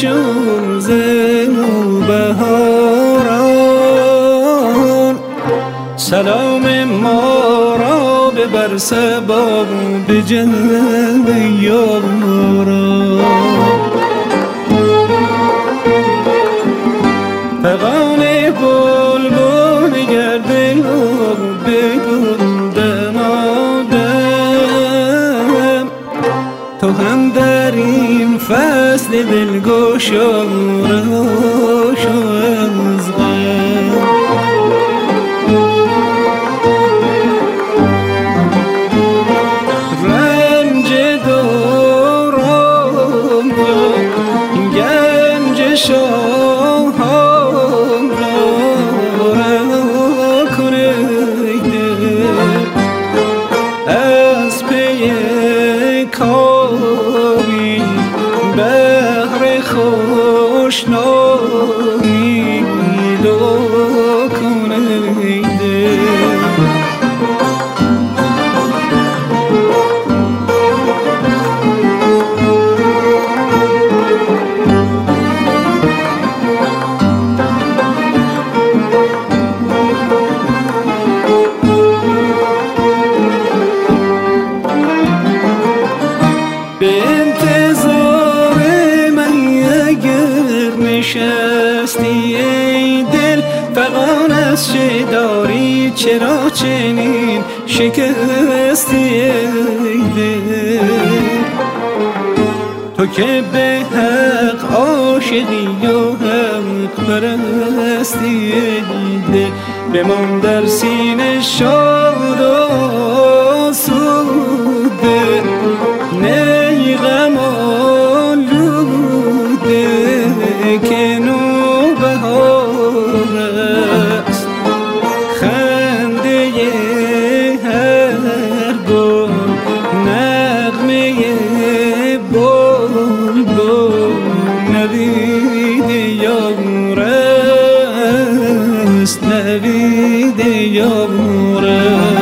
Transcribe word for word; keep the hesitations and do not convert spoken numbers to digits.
چون زنوبهاران سلام ما را ببر صبا به جلد یاران فغان بلبل گرده بگل دمادم تو هم در این فصل دلگشا رهاشو از غم رنج دوران را گنج شاهان را رها کنیده از پی کامی بهر خوشنامی دو کنیده به انتظار من اگر نشستی ای دل فغان از چه داری چرا چنین شکستی ای دل تو که به حق عاشقی و حق پرستی ای دل بمان در سینه شاد و آسوده نی غم آلوده که نوبهار است خنده هر گل نغمه بلبل نوید یار است نوید یار است